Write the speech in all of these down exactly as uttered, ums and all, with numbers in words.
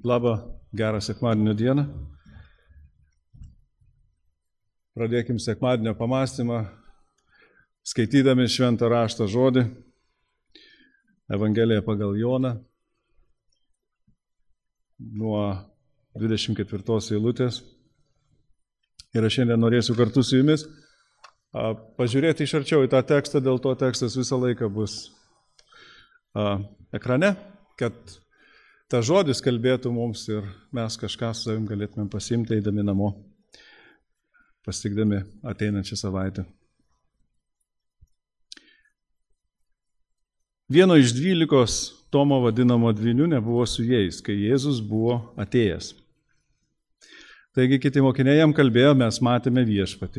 Labą, gerą sekmadienio dieną. Pradėkim sekmadienio pamąstymą, skaitydami šventą raštą žodį, Evangeliją pagal Joną, nuo dvidešimt ketvirtos eilutės. Ir aš šiandien norėsiu kartu su jumis pažiūrėti iš arčiau į tą tekstą, dėl to tekstas visą laiką bus ekrane, kad ta žodis kalbėtų mums ir mes kažką su savim galėtume pasiimti, eidami namo, pasitikdami ateinančią savaitę. Vieno iš dvylikos Tomo vadinamo dvynių nebuvo su jais, kai Jėzus buvo atėjęs. Taigi kiti mokiniai jam kalbėjo, mes matėme viešpatį.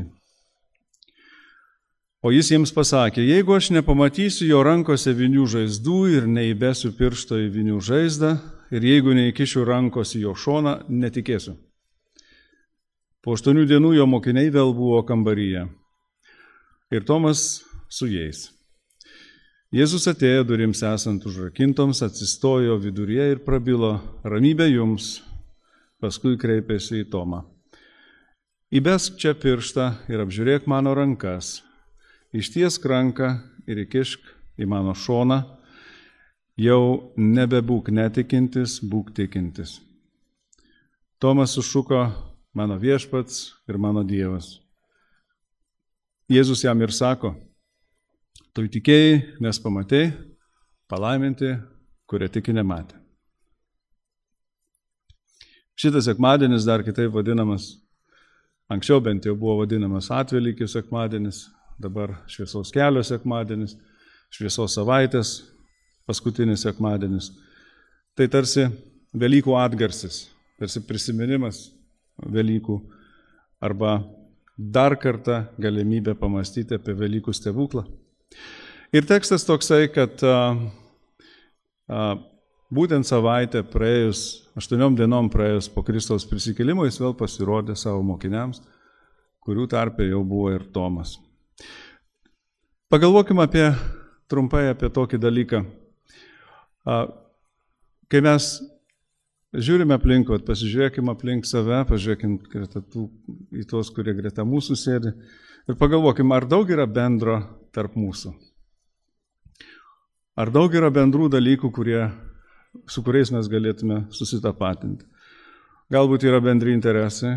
O jis jiems pasakė, jeigu aš nepamatysiu jo rankose vinių žaizdų ir neįbesiu piršto į vinių žaizdą, ir jeigu neįkišiu rankos į jo šoną, netikėsiu. Po aštuonių dienų jo mokiniai vėl buvo kambaryje. Ir Tomas su jais. Jėzus atėjo durims esant užrakintoms, atsistojo viduryje ir prabilo, ramybė jums, paskui kreipėsi į Tomą. Įbesk čia pirštą ir apžiūrėk mano rankas. Ištiesk ranką ir įkišk į mano šoną, jau nebebūk netikintis, būk tikintis. Tomas sušuko, mano viešpats ir mano Dievas. Jėzus jam ir sako, tu tikėjai, nes pamatei, palaiminti, kurie tiki nematė. Šitas sekmadienis dar kitaip vadinamas, anksčiau bent jau buvo vadinamas Atvelykio sekmadienis, dabar šviesos kelio sekmadienis, šviesos savaitės, paskutinis sekmadienis. Tai tarsi Velykų atgarsis, tarsi prisiminimas Velykų arba dar kartą galimybė pamastyti apie Velykų stebuklą. Ir tekstas toksai, kad a, a, būtent savaitę praėjus, aštuoniom dienom praėjus po Kristaus prisikėlimo, jis vėl pasirodė savo mokiniams, kurių tarpe jau buvo ir Tomas. Pagalvokime apie, trumpai apie tokį dalyką. Kai mes žiūrime aplink, pasižiūrėkime aplink save, pažiūrėkime greta tų, į tuos, kurie greta mūsų sėdi ir pagalvokime, ar daug yra bendro tarp mūsų. Ar daug yra bendrų dalykų, kurie, su kuriais mes galėtume susitapatinti. Galbūt yra bendri interesai.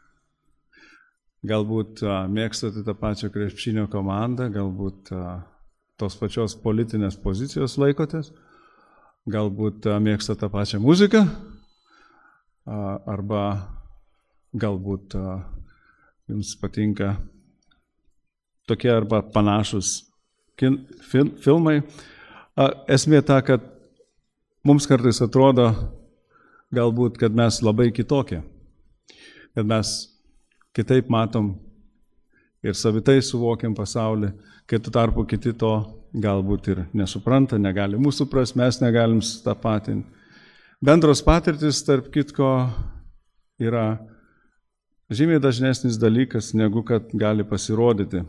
Galbūt a, mėgstate tą pačią krepšinio komandą, galbūt a, tos pačios politinės pozicijos laikotės, galbūt a, mėgstate tą pačią muziką, a, arba galbūt a, jums patinka tokie arba panašus kin, fil, filmai. A, esmė ta, kad mums kartais atrodo galbūt, kad mes labai kitokie, kad mes kitaip matom ir savitai suvokiam pasaulį, kai tu tarpu kiti to galbūt ir nesupranta, negali mūsų suprast, mes negalim sutapatinti. Bendros patirtis, tarp kitko, yra žymiai dažnesnis dalykas, negu kad gali pasirodyti.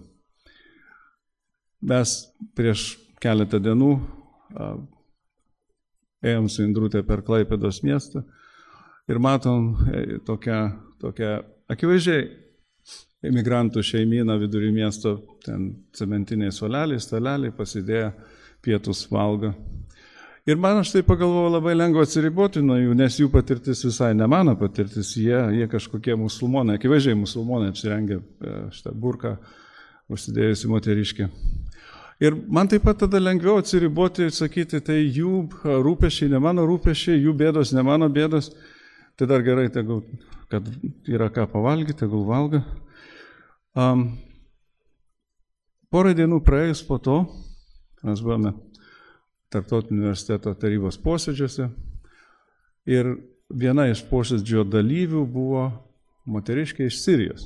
Mes prieš keletą dienų a, ėjom su Indrutė per Klaipėdos miestą ir matom e, tokią, tokią akivaizdžiai imigrantų šeimyną vidury miesto, ten cementiniai suoleliai, staleliai, pasidėję pietus valgo. Ir man aš tai pagalvojau labai lengva atsiriboti nuo jų, nes jų patirtis visai ne mano patirtis, jie, jie kažkokie musulmonai, akivaizdžiai musulmonai apsirengę šitą burką, užsidėjusi moteriškė. Ir man taip pat tada lengviau atsiriboti ir sakyti, tai jų rūpesčiai ne mano rūpesčiai, jų bėdos ne mano bėdos. Tai dar gerai, tegul, kad yra ką pavalgyti, tegul valga. Um, porą dienų praėjus po to, mes buvome Tarptautinio universiteto tarybos posėdžiuose ir viena iš posėdžio dalyvių buvo moteriškė iš Sirijos.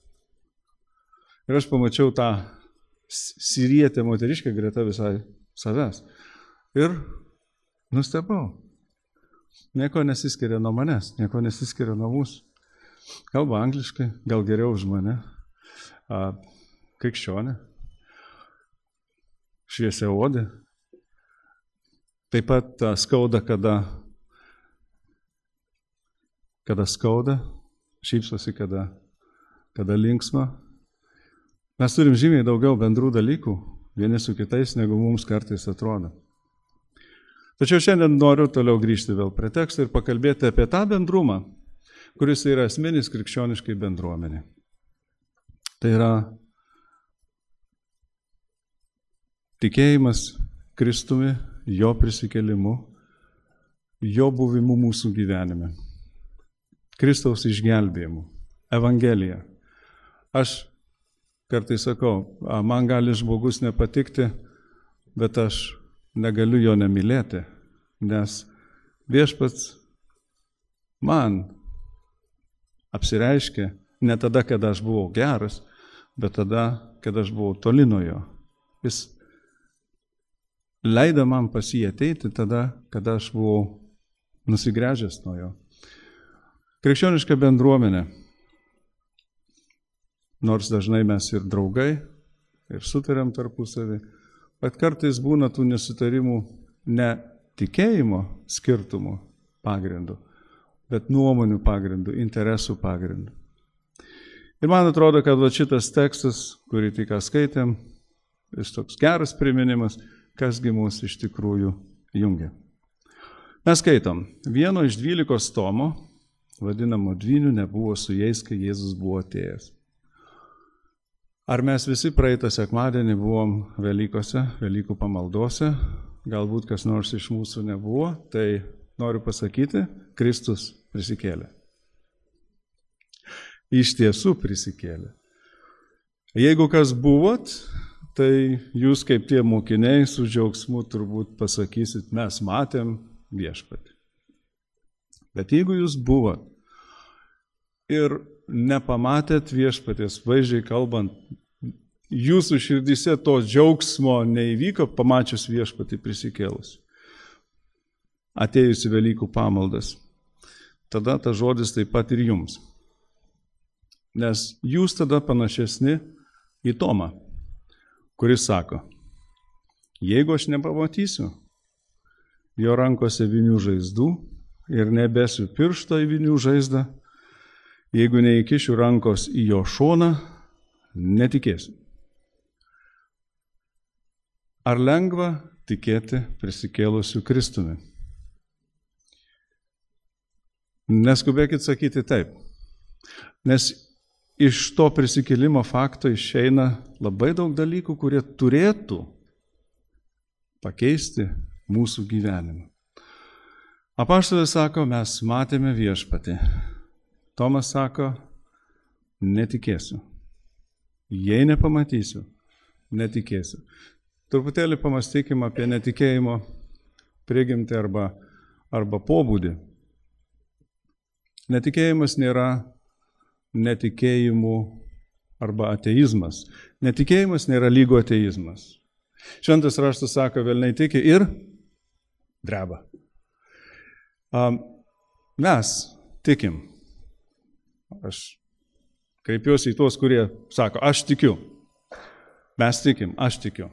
Ir aš pamačiau tą sirietę moteriškę greta visai savęs. Ir nustebau. Nieko nesiskiria nuo manęs, nieko nesiskiria nuo mūsų. Kalba angliškai, gal geriau už mane. A, krikščionė. Šviesiaodė. Taip pat skauda, kada kada skauda, šypsosi, kada, kada linksma. Mes turim žymiai daugiau bendrų dalykų vieni su kitais, negu mums kartais atrodo. Tačiau šiandien noriu toliau grįžti vėl prie teksto ir pakalbėti apie tą bendrumą, kuris yra asmenis krikščioniškai bendruomenė. Tai yra tikėjimas Kristumi, jo prisikėlimu, jo buvimu mūsų gyvenime. Kristaus išgelbėjimu, Evangelija. Aš kartais sakau, man gali žmogus nepatikti, bet aš negaliu jo nemylėti, nes viešpats man apsireiškė ne tada, kada aš buvau geras, bet tada, kada aš buvau toli nuo jo. Jis leido man pas jį ateiti tada, kada aš buvau nusigręžęs nuo jo. Krikščioniška bendruomenė, nors dažnai mes ir draugai, ir sutariam tarpusavį, bet kartais būna tų nesutarimų ne tikėjimo skirtumų pagrindų, bet nuomonių pagrindų, interesų pagrindų. Ir man atrodo, kad va šitas tekstas, kurį tik ką skaitėm, jis toks geras priminimas, kasgi mūsų iš tikrųjų jungia. Mes skaitom, vieno iš dvylikos tomo, vadinamo dvynių, nebuvo su jais, kai Jėzus buvo atėjęs. Ar mes visi praeitą sekmadienį buvom Velykose, Velykų pamaldose, galbūt kas nors iš mūsų nebuvo, tai noriu pasakyti, Kristus prisikėlė. Iš tiesų prisikėlė. Jeigu kas buvot, tai jūs kaip tie mokiniai su džiaugsmu turbūt pasakysit, mes matėm viešpatį. Bet jeigu jūs buvot ir nepamatėt viešpaties, vaizdžiai kalbant, jūsų širdyse to džiaugsmo neįvyko, pamačius viešpatį prisikėlus, atėjus į Velykų pamaldas, tada tas žodis taip pat ir jums. Nes jūs tada panašesni į Tomą, kuris sako, jeigu aš nepamatysiu jo rankose vinių žaizdų ir nebesiu piršto į vinių žaizdą, jeigu neįkišiu rankos į jo šoną, netikėsiu. Ar lengva tikėti prisikėlusiu Kristumi? Neskubėkit sakyti taip, nes iš to prisikėlimo fakto išeina labai daug dalykų, kurie turėtų pakeisti mūsų gyvenimą. Apaštalas sako, mes matėme viešpatį. Tomas sako, netikėsiu. Jei nepamatysiu, netikėsiu. Truputėlį pamastykime apie netikėjimo prigimtį arba, arba pobūdį. Netikėjimas nėra netikėjimų arba ateizmas. Netikėjimas nėra lygu ateizmas. Šventas raštas sako, velniai tiki ir dreba. Mes tikim. Aš kreipiuosi į tuos, kurie sako, aš tikiu. Mes tikim, aš tikiu.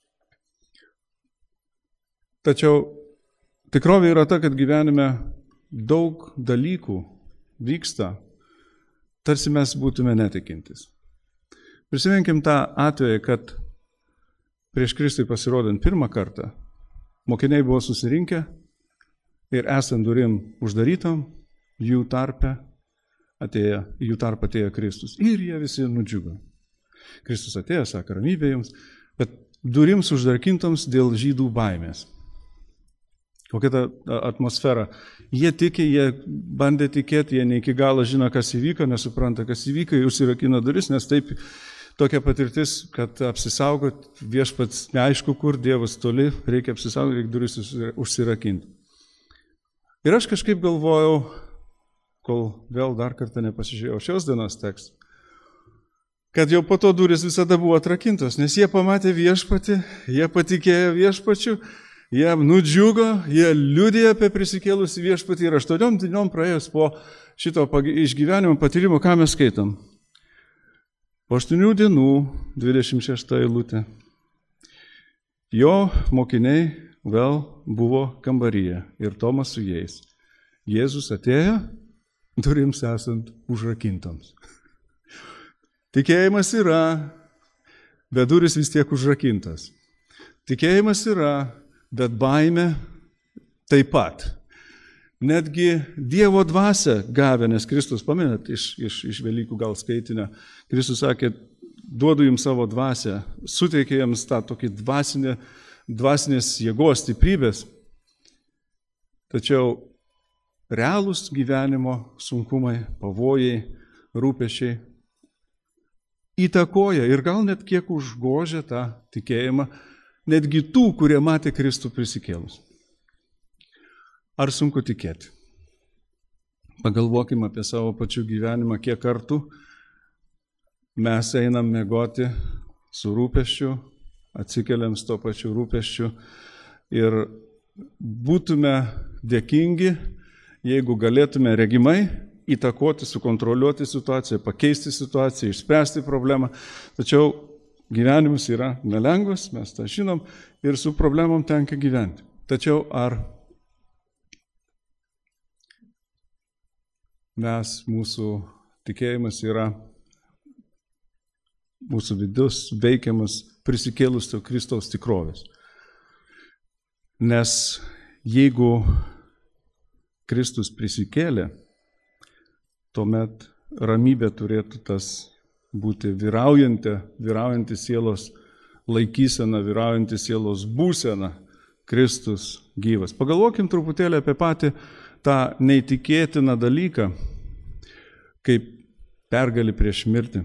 Tačiau tikrovė yra ta, kad gyvenime daug dalykų vyksta, tarsi mes būtume netikintis. Prisiminkim tą atvejį, kad prieš Kristui pasirodant pirmą kartą, mokiniai buvo susirinkę ir esant durim uždarytom, jų tarpe atėjo, jų tarp atėjo Kristus. Ir jie visi nudžiugo. Kristus atėjo, sako, ramybė jums, bet durims uždarkintoms dėl žydų baimės. Kokia ta atmosfera. Jie tiki, jie bandė tikėti, jie ne iki galo žino, kas įvyko, nesupranta, kas įvyko, jie užsirakino duris, nes taip tokia patirtis, kad apsisaugot viešpats neaišku kur, Dievas toli, reikia apsisaugoti, reikia duris užsirakinti. Ir aš kažkaip galvojau, kol vėl dar kartą nepasižiūrėjau šios dienos tekstą, kad jau po to duris visada buvo atrakintos, nes jie pamatė viešpatį, jie patikėjo viešpačiu, jie nudžiugo, jie liudija apie prisikėlusį viešpatį ir aštuoniom dienom praėjus po šito išgyvenimo patyrimo, ką mes skaitom. Po aštuonių dienų, dvidešimt šešta eilutė, jo mokiniai vėl buvo kambaryje ir Tomas su jais. Jėzus atėjo durims esant užrakintoms. Tikėjimas yra, bet duris vis tiek užrakintas. Tikėjimas yra, bet baimė taip pat. Netgi Dievo dvasią gavę, nes Kristus, pamenat, iš, iš, iš Velykų gal skaitinę, Kristus sakė, duodu jums savo dvasią, suteikė jums tą tokį dvasinę, dvasinės jėgos, stiprybės. Tačiau realūs gyvenimo sunkumai, pavojai, rūpešiai įtakoja ir gal net kiek užgožia tą tikėjimą, netgi tų, kurie matė Kristų prisikėlus. Ar sunku tikėti? Pagalvokime apie savo pačių gyvenimą, kiek kartų mes einam miegoti su rūpesčiu, atsikeliam su to pačiu rūpesčiu ir būtume dėkingi, jeigu galėtume regimai įtakoti, sukontroliuoti situaciją, pakeisti situaciją, išspręsti problemą. Tačiau gyvenimas yra nelengvas, mes tą žinom, ir su problemom tenka gyventi. Tačiau ar mes, mūsų tikėjimas yra, mūsų vidus veikiamas prisikėlusio Kristaus tikrovės? Nes jeigu Kristus prisikėlė, tuomet ramybė turėtų tas būti vyraujanti, vyraujanti sielos laikysena, vyraujanti sielos būsena, Kristus gyvas. Pagalvokim truputėlį apie patį tą neįtikėtiną dalyką, kaip pergalį prieš mirtį.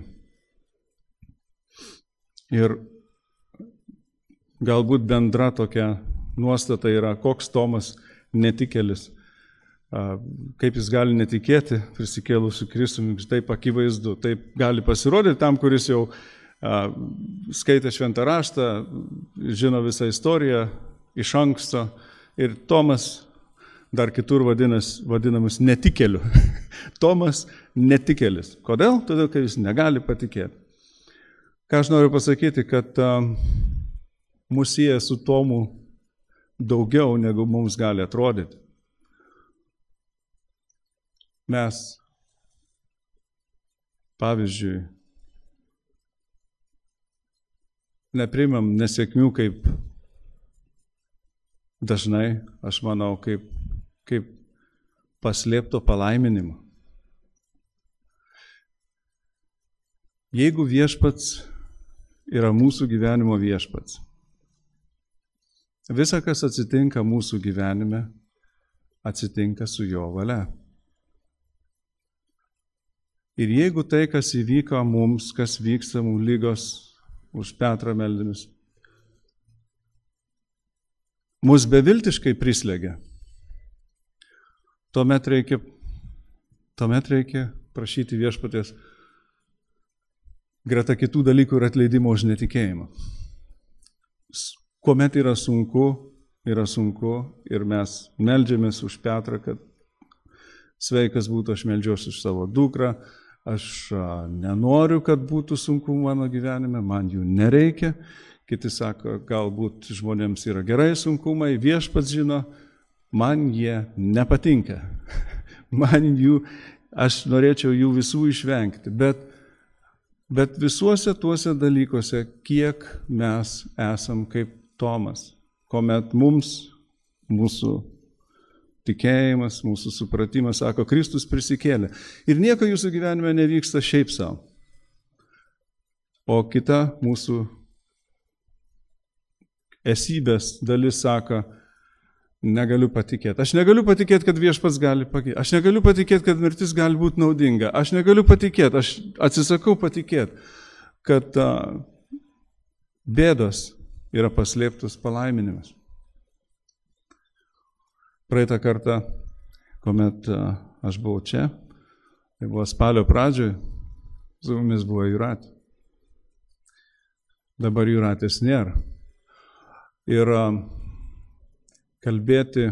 Ir galbūt bendra tokia nuostata yra, koks Tomas netikėlis. Kaip jis gali netikėti prisikėlusiu Kristumi, taip akivaizdu, taip gali pasirodyti tam, kuris jau a, skaitė šventą raštą, žino visą istoriją iš anksto, ir Tomas dar kitur vadinas, vadinamas netikėliu. Tomas netikėlis. Kodėl? Todėl, kad jis negali patikėti. Ką aš noriu pasakyti, kad a, mus sieja su Tomu daugiau, negu mums gali atrodyti. Mes, pavyzdžiui, nepriimam nesėkmių kaip dažnai, aš manau, kaip, kaip paslėpto palaiminimo. Jeigu viešpats yra mūsų gyvenimo viešpats, visa, kas atsitinka mūsų gyvenime, atsitinka su jo valia. Ir jeigu tai, kas įvyko mums, kas vyksta mums lygos, už Petrą meldėmis, mus beviltiškai prislėgia, tuomet reikia, tuomet reikia prašyti viešpaties greta kitų dalykų ir atleidimo už netikėjimą. Kuomet yra sunku, yra sunku ir mes meldžiamės už Petrą, kad sveikas būtų, aš meldžiuosi už savo dukrą, aš nenoriu, kad būtų sunku mano gyvenime, man jų nereikia. Kiti sako, galbūt žmonėms yra gerai sunkumai, viešpats žino, man jie nepatinka. Man jų, aš norėčiau jų visų išvengti. Bet, bet visuose tuose dalykuose, kiek mes esam kaip Tomas, kuomet mums, mūsų tikėjimas, mūsų supratimas, sako, Kristus prisikėlė. Ir nieko jūsų gyvenime nevyksta šiaip savo. O kita mūsų esybės dalis sako, negaliu patikėti. Aš negaliu patikėti, kad viešpats gali pakeisti. Aš negaliu patikėti, kad mirtis gali būti naudinga. Aš negaliu patikėti, aš atsisakau patikėti, kad a, bėdos yra paslėptas palaiminimas. Praeitą kartą, kuomet aš buvau čia, tai buvo spalio pradžioj, su mumis buvo Jūratė. Dabar Jūratės nėra. Ir kalbėti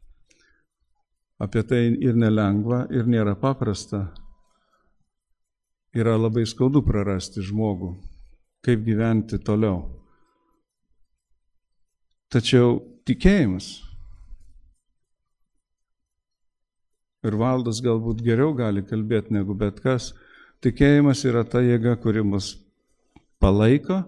apie tai ir nelengva, ir nėra paprasta. Yra labai skaudu prarasti žmogų, kaip gyventi toliau. Tačiau tikėjimas ir Valdas galbūt geriau gali kalbėti negu bet kas. Tikėjimas yra ta jėga, kuri mus palaiko,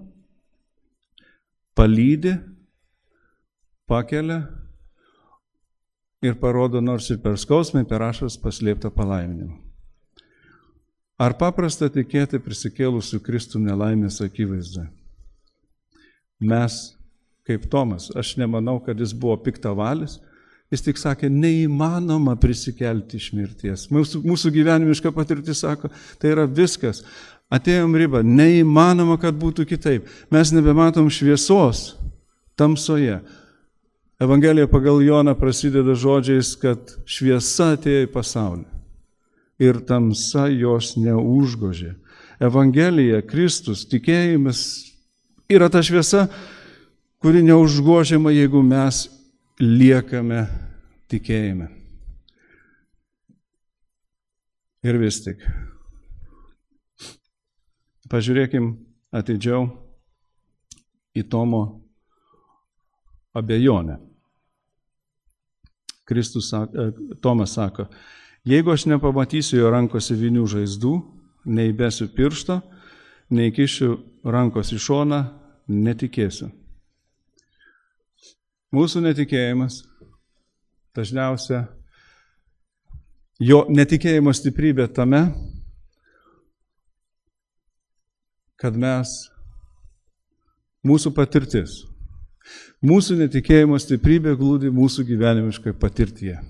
palydi, pakelia ir parodo nors ir per skausmą, per ašaras paslėptą palaiminimą. Ar paprasta tikėti prisikėlusiu Kristų nelaimės akivaizdoje? Mes, kaip Tomas, aš nemanau, kad jis buvo piktavalis, jis tik sakė, neįmanoma prisikelti iš mirties. Mūsų, mūsų gyvenimiška patirtis sako, tai yra viskas. Atėjom ribą, neįmanoma, kad būtų kitaip. Mes nebematom šviesos tamsoje. Evangelija pagal Joną prasideda žodžiais, kad šviesa atėjo į pasaulį ir tamsa jos neužgožė. Evangelija, Kristus, tikėjimas yra ta šviesa, kuri neužgožiama, jeigu mes liekame tikėjime. Ir vis tik, pažiūrėkim atidžiau į Tomo abejonę. Kristus sako, Tomas sako, jeigu aš nepamatysiu jo rankose vinių žaizdų, neįbesiu piršto, neįkišiu rankos į šoną, netikėsiu. Mūsų netikėjimas, dažniausia, jo netikėjimo stiprybė tame, kad mes, mūsų patirtis, mūsų netikėjimo stiprybė glūdi mūsų gyvenimiškai patirtyje.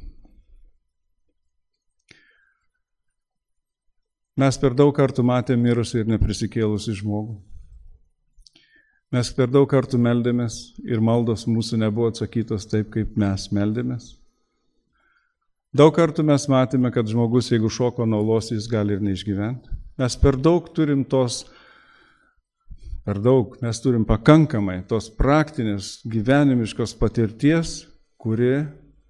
Mes per daug kartų matėme mirusį ir neprisikėlusį žmogų. Mes per daug kartų meldėmės ir maldos mūsų nebuvo atsakytos taip, kaip mes meldėmės. Daug kartų mes matėme, kad žmogus, jeigu šoko nuo uolos, jis gali ir neišgyventi. Mes per daug turim tos, per daug, mes turim pakankamai tos praktinės gyvenimiškos patirties, kuri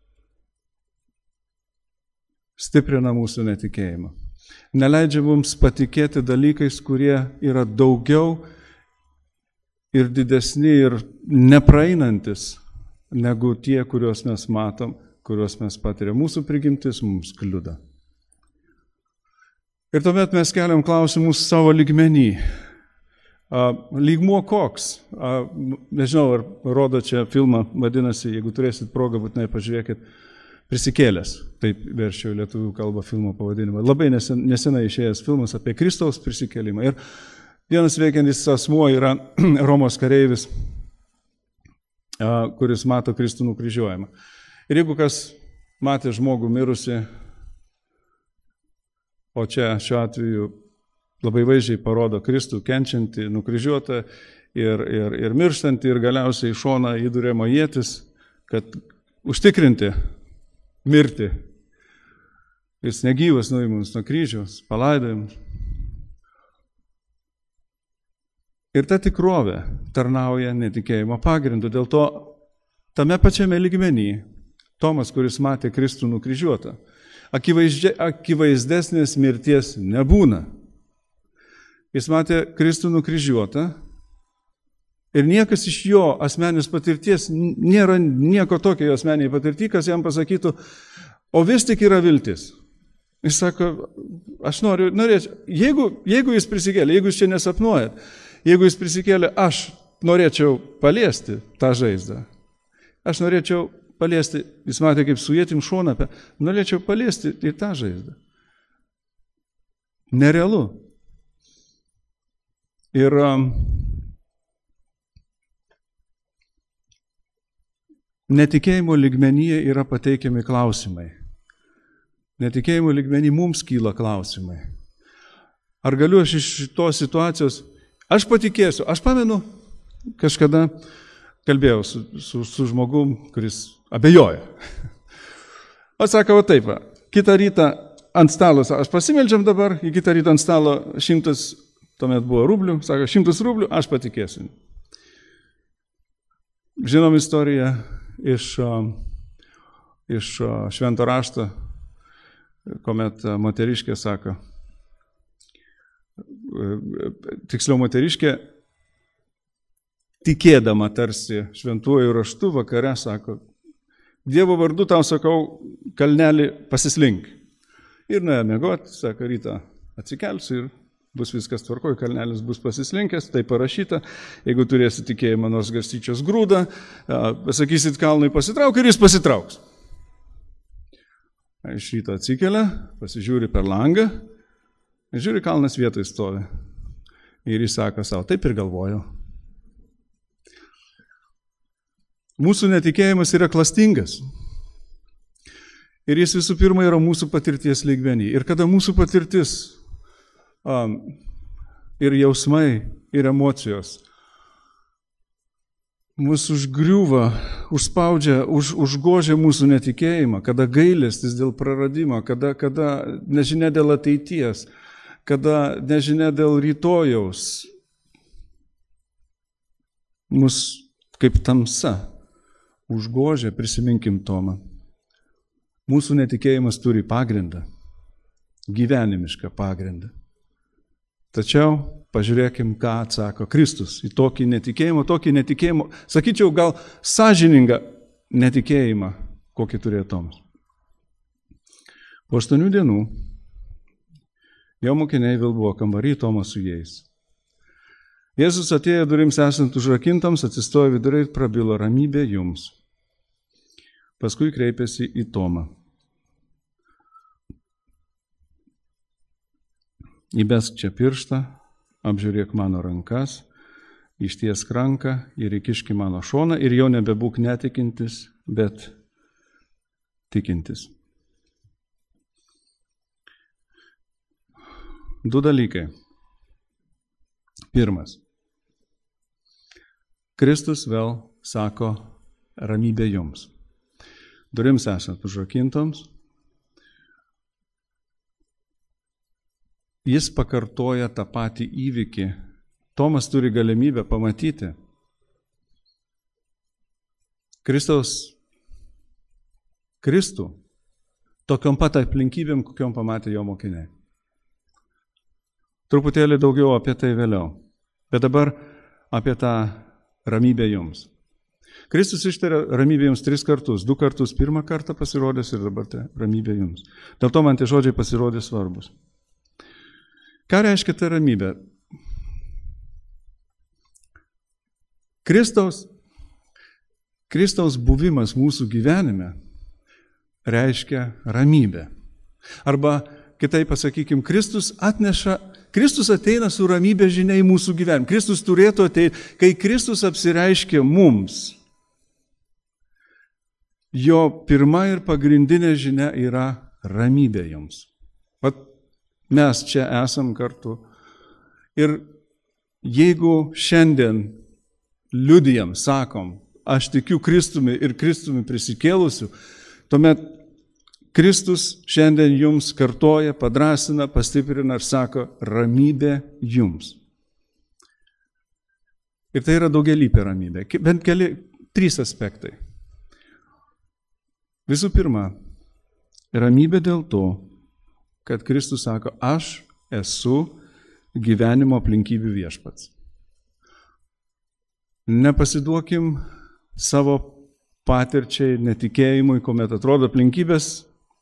stiprina mūsų netikėjimą. Neleidžia mums patikėti dalykais, kurie yra daugiau ir didesni ir nepraeinantis negu tie, kuriuos mes matom, kuriuos mes patiriam. Mūsų prigimtis mums kliuda. Ir tuomet mes keliam klausimus savo lygmenį. Lygmuo koks? Nežinau, ar rodo čia filmą, vadinasi, jeigu turėsit progą, būtinai pažiūrėkit, Prisikėlęs, taip verčiau lietuvių kalbą filmo pavadinimą. Labai nesen, nesenai išėjęs filmas apie Kristaus prisikėlimą. Ir vienas veikiantis asmuo yra Romos kareivis, kuris mato Kristų nukryžiuojamą. Ir jeigu kas matė žmogų mirusi, o čia šiuo atveju labai vaizdžiai parodo Kristų kenčiantį, nukryžiuotą ir, ir, ir mirštantį, ir galiausiai į šoną įduriama ietis, kad užtikrinti mirti. Jis negyvas nuimamas nuo kryžiaus, palaidojimas. Ir ta tikrovė tarnauja netikėjimo pagrindu. Dėl to tame pačiame lygmenį Tomas, kuris matė Kristų nukryžiuotą, akivaizdesnės mirties nebūna. Jis matė Kristų nukryžiuotą ir niekas iš jo asmeninės patirties, nėra nieko tokio jo asmeniniai patirti, kas jam pasakytų, o vis tik yra viltis. Jis sako, aš noriu, norėčiau, jeigu, jeigu jis prisikėlė, jeigu jūs čia nesapnuojat, jeigu jis prisikėlė, aš norėčiau paliesti tą žaizdą. Aš norėčiau paliesti, jis matė kaip su ietim šoną, norėčiau paliesti ir tą žaizdą. Nerealu. Ir um, netikėjimo lygmenyje yra pateikiami klausimai. Netikėjimo lygmenį mums kyla klausimai. Ar galiu aš iš šitos situacijos, aš patikėsiu, aš pamenu, kažkada kalbėjau su, su, su žmogum, kuris abejoja. O sako, o taip, kitą rytą ant stalo, aš pasimeldžiam dabar, į kitą rytą ant stalo šimtas, tuomet buvo rublių, sako, šimtas rublių, aš patikėsiu. Žinom istoriją iš, iš švento rašto, kuomet moteriškė sako, tiksliau moteriškė, tikėdama tarsi šventuoju raštu vakare, sako, Dievo vardu tau sakau, kalnelį pasislink. Ir nuėjo miegoti, sako, rytą atsikelsiu ir bus viskas tvarkoj, kalnelis bus pasislinkęs, tai parašyta, jeigu turėsi tikėjimą nors garstyčios grūdą, pasakysit kalnui pasitrauk ir jis pasitrauks. Iš ryto atsikelia, pasižiūri per langą, ir žiūri, kalnas vietoj stovi. Ir jis sako savo, taip ir galvojau. Mūsų netikėjimas yra klastingas. Ir jis visų pirma yra mūsų patirties lygmenį. Ir kada mūsų patirtis um, ir jausmai, ir emocijos mūsų užgriūva, užspaudžia, už, užgožia mūsų netikėjimą, kada gailestis dėl praradimo, kada, kada nežinia dėl ateities, kada nežinia dėl rytojaus, mus kaip tamsa užgožia, prisiminkim Tomą. Mūsų netikėjimas turi pagrindą, gyvenimišką pagrindą. Tačiau pažiūrėkim, ką atsako Kristus į tokį netikėjimą, tokį netikėjimą, sakyčiau, gal sąžiningą netikėjimą, kokį turėjo Tomas. Po aštuonių dienų jo mokiniai vėl buvo kambarį, Tomas su jais. Jėzus atėjo durims esant užrakintams, atsistojo viduriai ir prabilo, ramybė jums. Paskui kreipėsi į Tomą. Įbesk čia pirštą, apžiūrėk mano rankas, ištiesk ranką ir įkiški mano šoną ir jau nebebūk netikintis, bet tikintis. Du dalykai. Pirmas. Kristus vėl sako ramybė jums. Durims esant užrakintoms, jis pakartoja tą patį įvykį. Tomas turi galimybę pamatyti Kristaus, Kristų tokiom pat aplinkybėm, kokiom pamatė jo mokiniai. Truputėlį daugiau apie tai vėliau, bet dabar apie tą ramybę jums. Kristus ištarė ramybę jums tris kartus, du kartus pirmą kartą pasirodęs ir dabar tai ramybė jums. Dėl to man tie žodžiai pasirodė svarbus. Ką reiškia ta ramybė? Kristaus, Kristaus buvimas mūsų gyvenime reiškia ramybę. Arba kitaip pasakykim, Kristus atneša, Kristus ateina su ramybė žinia į mūsų gyvenimą. Kristus turėtų ateiti, kai Kristus apsireiškia mums. Jo pirma ir pagrindinė žinia yra ramybė jums. Vat mes čia esam kartu. Ir jeigu šiandien liudijam, sakom, aš tikiu Kristumi ir Kristumi prisikėlusiu, tuomet Kristus šiandien jums kartoja, padrasina, pastiprina ir sako, ramybė jums. Ir tai yra daugialypė ramybė. Bent keli, trys aspektai. Visų pirma, ramybė dėl to, kad Kristus sako, aš esu gyvenimo aplinkybių viešpats. Nepasiduokim savo patirčiai, netikėjimui, kuomet atrodo aplinkybės,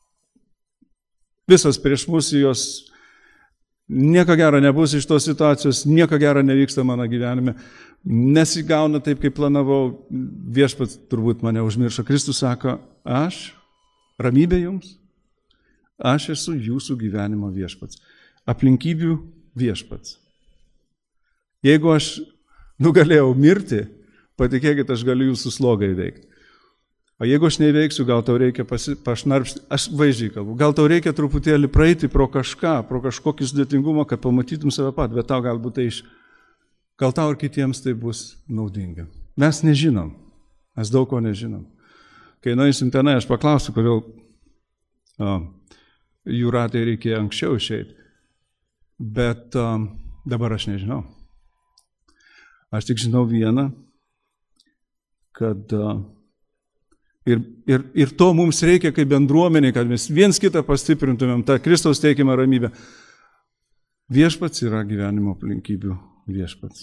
visas prieš mus jos, nieko gero nebus iš tos situacijos, nieko gero nevyksta mano gyvenime, nesigauna taip, kaip planavau, viešpats turbūt mane užmiršo. Kristus sako, aš, ramybė jums, aš esu jūsų gyvenimo viešpats, aplinkybių viešpats. Jeigu aš nugalėjau mirti, patikėkit, aš galiu jūsų slogą įveikti. O jeigu aš neįveiksiu, gal tau reikia pasi, pašnarpšti, aš vaizdžiai kalbu, gal tau reikia truputėlį praeiti pro kažką, pro kažkokį sudėtingumą, kad pamatytum save pat, bet tau galbūt tai iš, gal tau ir kitiems tai bus naudinga. Mes nežinom, mes daug ko nežinom. Kai nueisim tenai, aš paklausiu, kodėl o, Jūratai reikėjo anksčiau išeiti, bet o, dabar aš nežinau. Aš tik žinau vieną, kad o, Ir, ir, ir to mums reikia kaip bendruomenė, kad mes viens kitą pastiprintumėm, tą Kristaus teikiamą ramybę. Viešpats yra gyvenimo aplinkybių viešpats.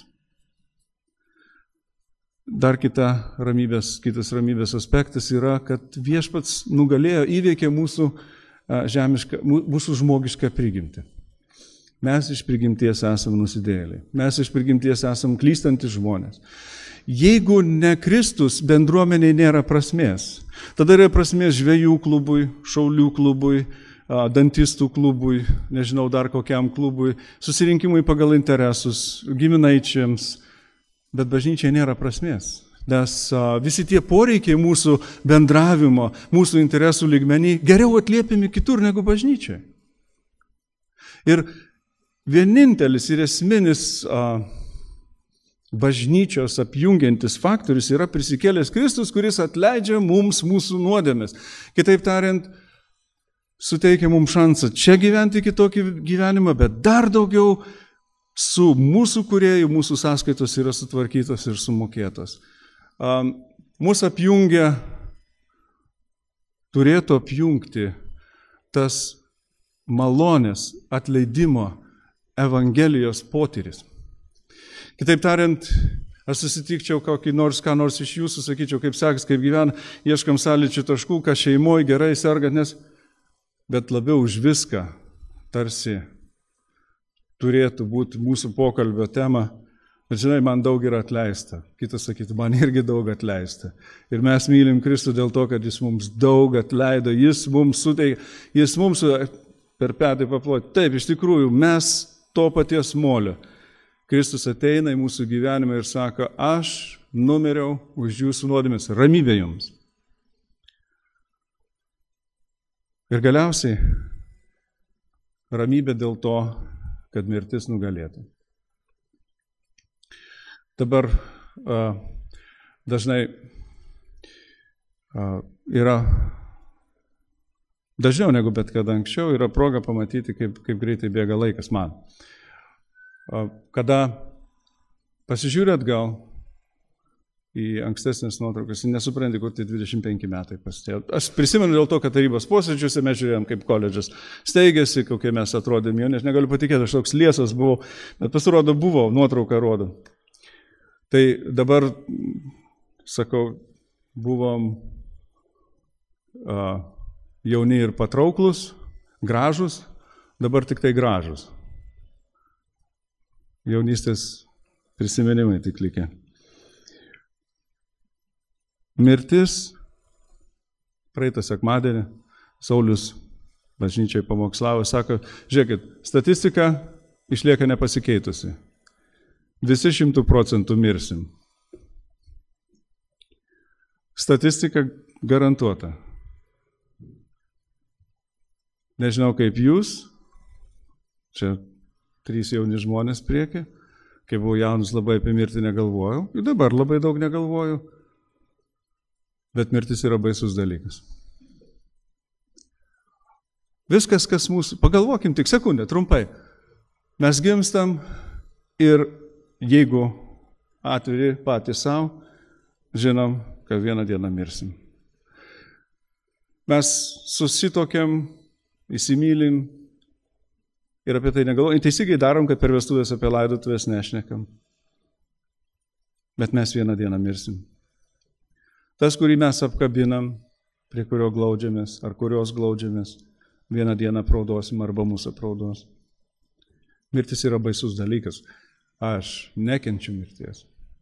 Dar kita ramybės, kitas ramybės aspektas yra, kad viešpats nugalėjo, įveikė mūsų žemišką, mūsų žmogišką prigimtį. Mes iš prigimties esame nusidėjėliai. Mes iš prigimties esame klystantis žmonės. Jeigu ne Kristus, bendruomeniai nėra prasmės. Tada yra prasmės žvejų klubui, šaulių klubui, dantistų klubui, nežinau dar kokiam klubui, susirinkimui pagal interesus, giminaičiams, bet bažnyčiai nėra prasmės. Nes visi tie poreikiai mūsų bendravimo, mūsų interesų lygmenį geriau atliepiami kitur negu bažnyčiai. Ir vienintelis ir esminis a, bažnyčios apjungiantis faktorius yra prisikėlęs Kristus, kuris atleidžia mums mūsų nuodėmes. Kitaip tariant, suteikia mums šansą čia gyventi kitokį gyvenimą, bet dar daugiau su mūsų kūrėju, mūsų sąskaitos yra sutvarkytos ir sumokėtos. Mūsų apjungia, turėtų apjungti tas malonės atleidimo Evangelijos potyris. Kitaip tariant, aš susitikčiau kokį nors, ką nors iš jūsų, sakyčiau, kaip sekas, kaip gyvena, ieškam sąlyčio taškų, ką šeimoje gerai sergat, nes, bet labiau už viską tarsi turėtų būti mūsų pokalbio tema. Bet žinai, man daug yra atleista. Kitas sakytų, man irgi daug atleista. Ir mes mylim Kristų dėl to, kad Jis mums daug atleido, Jis mums suteikė, Jis mums per petį paploti. Taip, iš tikrųjų, mes to paties molio. Kristus ateina į mūsų gyvenimą ir sako, aš numeriau už jūsų nuodėmes, ramybė jums. Ir galiausiai ramybė dėl to, kad mirtis nugalėtų. Dabar a, dažnai a, yra, dažniau negu bet kada anksčiau, yra proga pamatyti, kaip, kaip greitai bėga laikas man. A, kada pasižiūrė atgal į ankstesnės nuotraukas, nesupranti, kur tai dvidešimt penki metai pasitėjo. Aš prisimenu dėl to, kad tarybos posėdžiuose mes žiūrėjom, kaip koledžas steigėsi, kokie mes atrodėm jauni. Aš negaliu patikėti, aš toks liesas buvau, bet pasirodo buvo, nuotrauką rodo. Tai dabar, sakau, buvom a, jauni ir patrauklus, gražus, dabar tik tai gražus. Jaunystės prisiminimai tik likę. Mirtis, praeitą sekmadienį, Saulius bažnyčiai pamokslavo, sako, žiūrėkit, statistika išlieka nepasikeitusi. Visi šimtų procentų mirsim. Statistika garantuota. Nežinau kaip jūs, čia trys jauni žmonės prieki, kai buvau jaunas labai apie mirtį negalvojau, ir dabar labai daug negalvoju, bet mirtis yra baisus dalykas. Viskas, kas mūsų, pagalvokim tik sekundę, trumpai, mes gimstam ir jeigu atviri patys savo, žinom, kad vieną dieną mirsim. Mes susitokiam, įsimylim ir apie tai negalvojam. Teisingai darom, kad per vestuvės apie laidotuvės nešnekam. Bet mes vieną dieną mirsim. Tas, kurį mes apkabinam, prie kurio glaudžiamės, ar kurios glaudžiamės, vieną dieną praudosim arba mūsų praudos. Mirtis yra baisus dalykas. Aš nekenčiu mirties.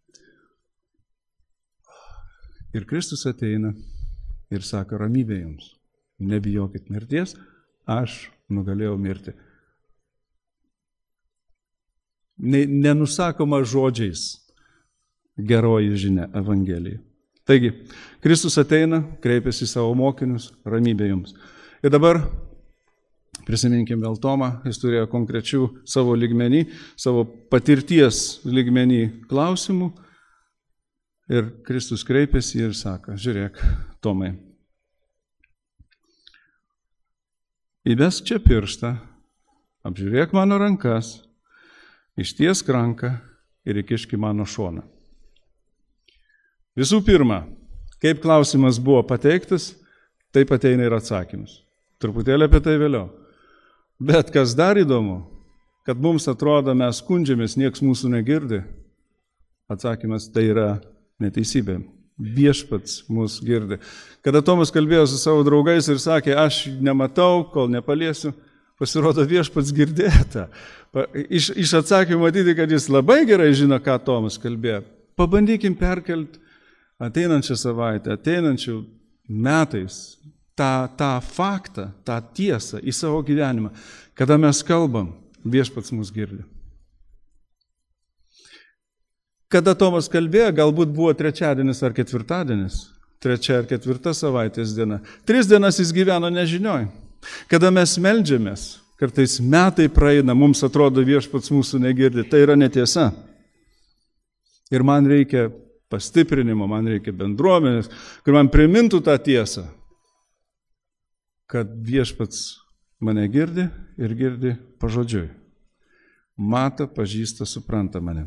Ir Kristus ateina ir sako, ramybė jums, nebijokit mirties, aš nugalėjau mirti. Nenusakoma žodžiais geroji žinia Evangelijai. Taigi, Kristus ateina, kreipiasi į savo mokinius, ramybė jums. Ir dabar prisiminkim vėl Tomą, jis turėjo konkrečių savo lygmenį, savo patirties lygmenį klausimų. Ir Kristus kreipiasi ir sako, žiūrėk, Tomai, įvesk čia pirštą, apžiūrėk mano rankas, ištiesk ranką ir įkišk į mano šoną. Visų pirma, kaip klausimas buvo pateiktas, taip ateina ir atsakymas. Truputėlį apie tai vėliau. Bet kas dar įdomu, kad mums atrodo, mes skundžiamės, nieks mūsų negirdi, atsakymas tai yra neteisybė. Viešpats mus girdi. Kada Tomas kalbėjo su savo draugais ir sakė, aš nematau, kol nepaliesiu, pasirodo viešpats girdėta. Iš, iš atsakymų matyti, kad jis labai gerai žino, ką Tomas kalbėjo. Pabandykim perkelti ateinančią savaitę, ateinančių metais tą, tą faktą, tą tiesą į savo gyvenimą. Kada mes kalbam, viešpats mus girdi. Kada Tomas kalbėjo, galbūt buvo trečiadienis ar ketvirtadienis, trečia ar ketvirta savaitės diena. Tris dienas jis gyveno nežinioj. Kada mes meldžiamės, kartais metai praeina, mums atrodo viešpats mūsų negirdi, tai yra netiesa. Ir man reikia pastiprinimo, man reikia bendruomenės, kur man primintų tą tiesą, kad viešpats mane girdi ir girdi pažodžiui. Mato, pažįsta, supranta mane.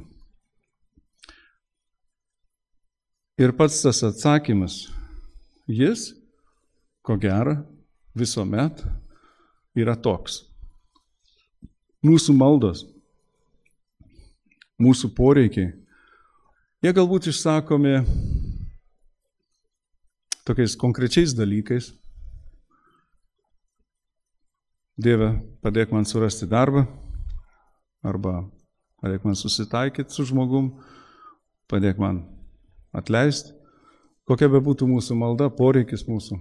Ir pats tas atsakymas, jis, ko gero, visuomet yra toks. Mūsų maldos, mūsų poreikiai, jie galbūt išsakomi tokiais konkrečiais dalykais. Dieve, padėk man surasti darbą, arba padėk man susitaikyti su žmogum, padėk man atleisti, kokia be būtų mūsų malda, poreikis mūsų.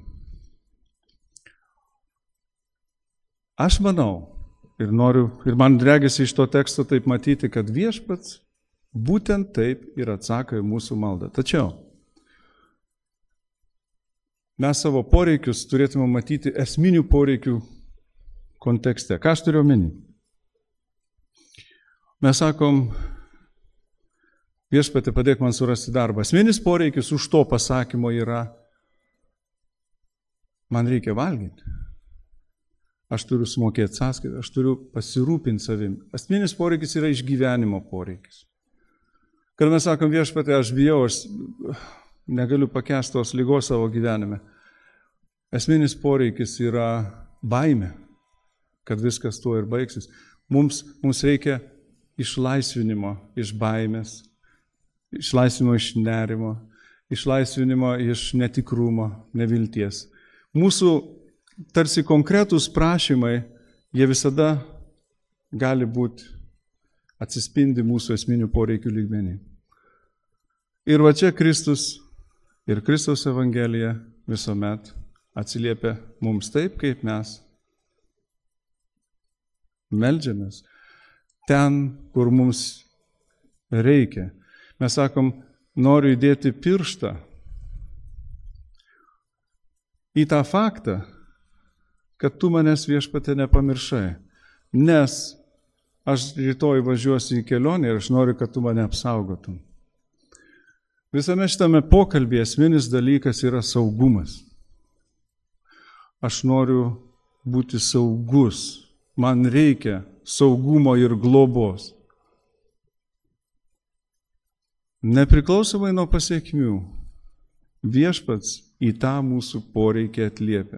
Aš manau ir noriu, ir man regisi iš to teksto taip matyti, kad viešpats būtent taip ir atsako į mūsų maldą. Tačiau mes savo poreikius turėtume matyti esminių poreikių kontekste. Ką aš turiu omeny? Mes sakom, viešpatie, padėk man surasti darbą. Esminis poreikis už to pasakymo yra, man reikia valgyti. Aš turiu sumokėti sąskaitą, aš turiu pasirūpinti savim. Esminis poreikis yra išgyvenimo poreikis. Kad mes sakom, viešpatie, aš bijau, aš negaliu pakęsti tos ligos savo gyvenime. Esminis poreikis yra baimė, kad viskas tuo ir baigsis. Mums, mums reikia išlaisvinimo iš baimės, išlaisvinimo iš nerimo, išlaisvinimo iš netikrumo, nevilties. Mūsų tarsi konkretūs prašymai, jie visada gali būti atsispindi mūsų esminių poreikių lygmenį. Ir va čia Kristus ir Kristaus Evangelija visuomet atsiliepia mums taip, kaip mes meldžiamės ten, kur mums reikia. Mes sakom, noriu įdėti pirštą į tą faktą, kad tu manęs viešpatie nepamiršai, nes aš rytoj važiuosiu į kelionę ir aš noriu, kad tu mane apsaugotum. Visame šitame pokalbėje esminis dalykas yra saugumas. Aš noriu būti saugus. Man reikia saugumo ir globos. Nepriklausomai nuo pasiekmių, viešpats į tą mūsų poreikį atliepia.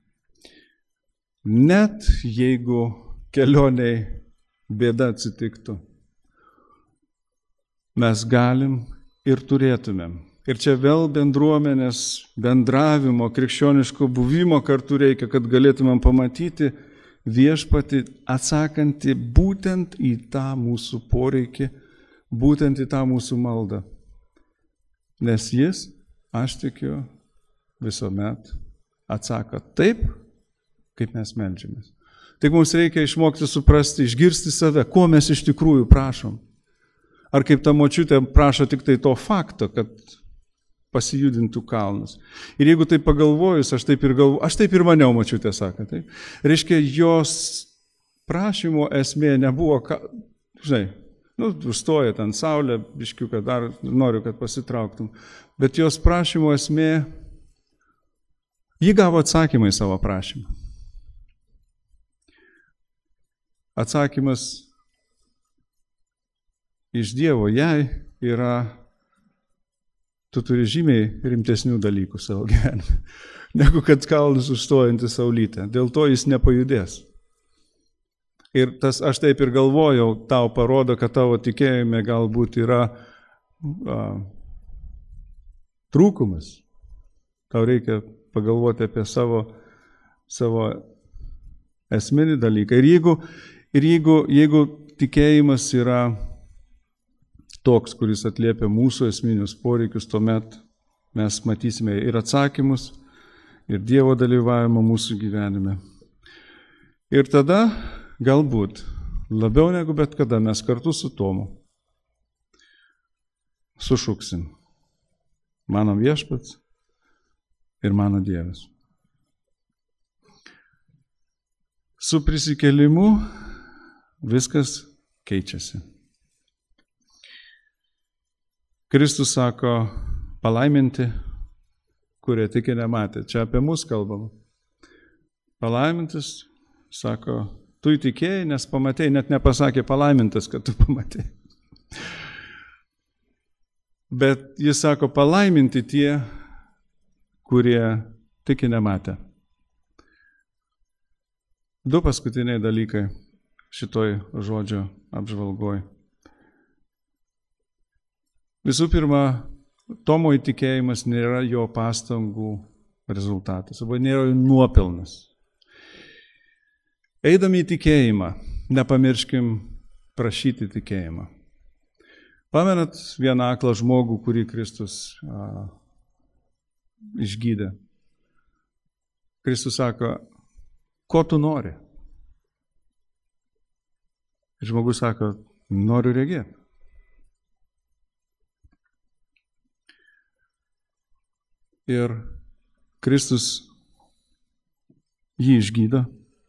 Net jeigu kelioniai bėda atsitiktų, mes galim ir turėtumėm. Ir čia vėl bendruomenės, bendravimo, krikščioniško buvimo kartu reikia, kad galėtumėm pamatyti viešpatį atsakantį būtent į tą mūsų poreikį, būtent į tą mūsų maldą. Nes jis, aš tikiu, visuomet atsako taip, kaip mes meldžiamės. Tik mums reikia išmokti suprasti, išgirsti save, ko mes iš tikrųjų prašom. Ar kaip ta močiutė prašo tik tai to fakto, kad pasijudintų kalnus. Ir jeigu taip pagalvojus, aš taip ir galvoju, aš taip ir maniau, močiutė sako, taip. Reiškia, jos prašymo esmė nebuvo, ka, žinai, nu, užstoja ten saulė, biškiu, kad dar noriu, kad pasitrauktum. Bet jos prašymo esmė, ji gavo atsakymą į savo prašymą. Atsakymas iš Dievo jai yra, tu turi žymiai rimtesnių dalykų savo gyvenime, negu kad kalnus užstojanti saulytė. Dėl to jis nepajudės. Ir tas, aš taip ir galvojau, tau parodo, kad tavo tikėjime galbūt yra a, trūkumas. Tau reikia pagalvoti apie savo, savo esminį dalyką. Ir jeigu, ir jeigu, jeigu tikėjimas yra toks, kuris atliepia mūsų esminius poreikius, tuomet mes matysime ir atsakymus, ir Dievo dalyvavimą mūsų gyvenime. Ir tada galbūt labiau negu bet kada mes kartu su Tomu sušuksim: mano viešpats ir mano Dievas. Su prisikėlimu viskas keičiasi. Kristus sako: palaiminti, kurie tik nematė. Čia apie mus kalbama. Palaimintis, sako, tu įtikėjai, nes pamatėjai, net nepasakė palaimintas, kad tu pamatėjai. Bet jis sako, palaiminti tie, kurie tik nematė. Du paskutiniai dalykai šitoj žodžio apžvalgoj. Visų pirma, Tomo įtikėjimas nėra jo pastangų rezultatas, arba nėra jo nuopelnas. Eidami į tikėjimą, nepamirškim prašyti tikėjimą. Pamenat vieną aklą žmogų, kurį Kristus a, išgydė. Kristus sako, ko tu nori? Ir žmogus sako, noriu regėti. Ir Kristus jį išgydo.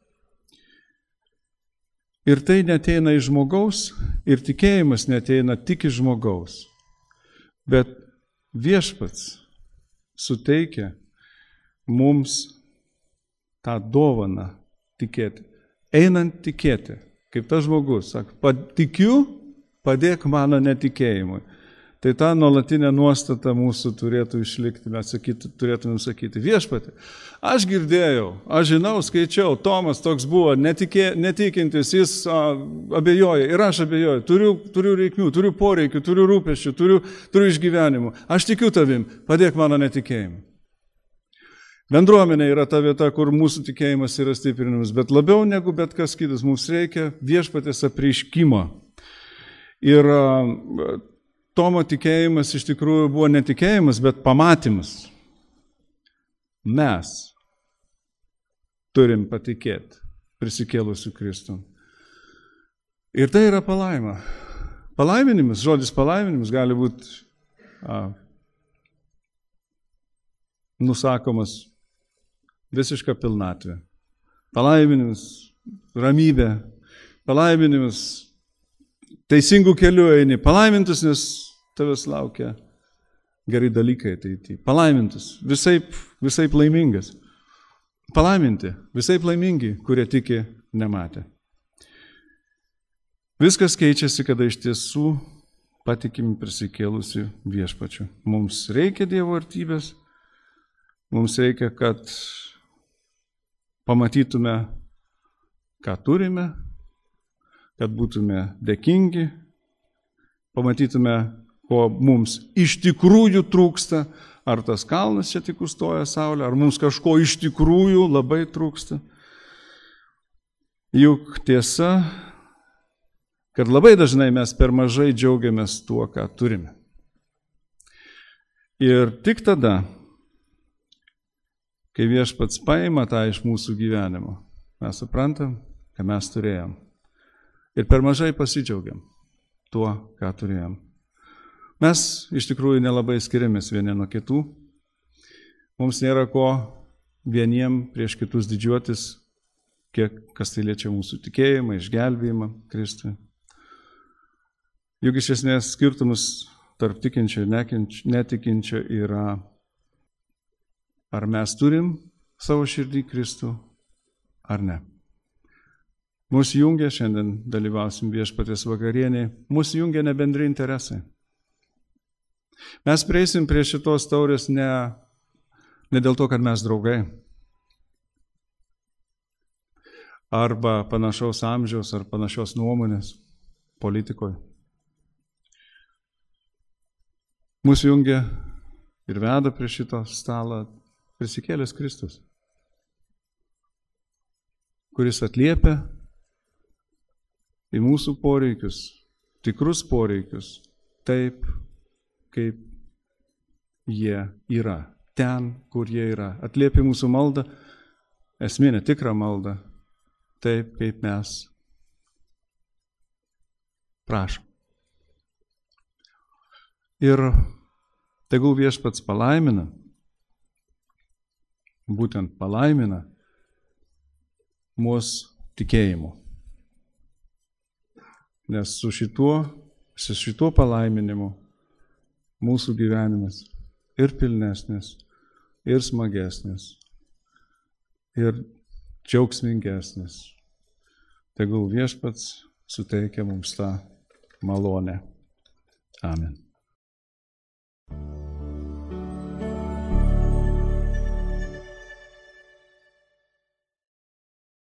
Ir tai neteina iš žmogaus, ir tikėjimas neteina tik iš žmogaus. Bet viešpats suteikia mums tą dovaną tikėti. Einant tikėti, kaip tas žmogus, sako, patikiu, padėk mano netikėjimui. Tai ta nuolatinė nuostata mūsų turėtų išlikti, mes sakyti, turėtumėm sakyti, viešpatį, aš girdėjau, aš žinau, skaičiau, Tomas toks buvo, netikė, netikintis, jis a, abejoja ir aš abejoju, turiu, turiu reikmių, turiu poreikių, turiu rūpesčių, turiu, turiu išgyvenimų, aš tikiu tavim, padėk mano netikėjimui. Bendruomenė yra ta vieta, kur mūsų tikėjimas yra stiprinamas, bet labiau negu bet kas kitas, mums reikia viešpatės apreiškimo. Ir a, Tomo tikėjimas iš tikrųjų buvo netikėjimas, bet pamatymas. Mes turim patikėti prisikėlusiu Kristų. Ir tai yra palaima. Palaiminimas, žodis palaiminimas gali būti a, nusakomas visiška pilnatvė. Palaiminimas, ramybė, palaiminimas, teisingų kelių eini, palaimintus, nes tavęs laukia geri dalykai ateityje. Palaimintus, visaip, visaip laimingas. Palaiminti, visaip laimingi, kurie tiki nematė. Viskas keičiasi, kada iš tiesų patikimi prisikėlusi viešpačiu. Mums reikia Dievo artybės, mums reikia, kad pamatytume, ką turime, kad būtume dėkingi, pamatytume, ko mums iš tikrųjų trūksta, ar tas kalnas čia tik užstoja saulę, ar mums kažko iš tikrųjų labai trūksta. Juk tiesa, kad labai dažnai mes per mažai džiaugiamės tuo, ką turime. Ir tik tada, kai viešpats paima tą iš mūsų gyvenimo, mes suprantam, ką mes turėjom. Ir per mažai pasidžiaugiam tuo, ką turėjom. Mes iš tikrųjų nelabai skiriamės vieni nuo kitų. Mums nėra ko vieniem prieš kitus didžiuotis, kiek kas tai liečia mūsų tikėjimą, išgelbėjimą Kristui. Juk iš esmės skirtumus tarp tikinčio ir netikinčio yra, ar mes turim savo širdį Kristų, ar ne. Mūsų jungia, šiandien dalyvausim viešpatės vakarienėje, mūsų jungia ne bendri interesai. Mes prieisim prie šitos taurės ne, ne dėl to, kad mes draugai. Arba panašaus amžiaus, ar panašios nuomonės politikoje. Mūsų jungia ir veda prie šito stalo prisikėlęs Kristus, kuris atliepia į mūsų poreikius, tikrus poreikius, taip, kaip jie yra, ten, kur jie yra. Atliepia mūsų maldą, esminę tikrą maldą, taip, kaip mes prašom. Ir tegul viešpats palaimina, būtent palaimina mūsų tikėjimu. Nes su šituo, su šituo palaiminimu mūsų gyvenimas ir pilnesnis, ir smagesnis, ir džiaugsmingesnis. Tegul viešpats suteikia mums tą malonę. Amen.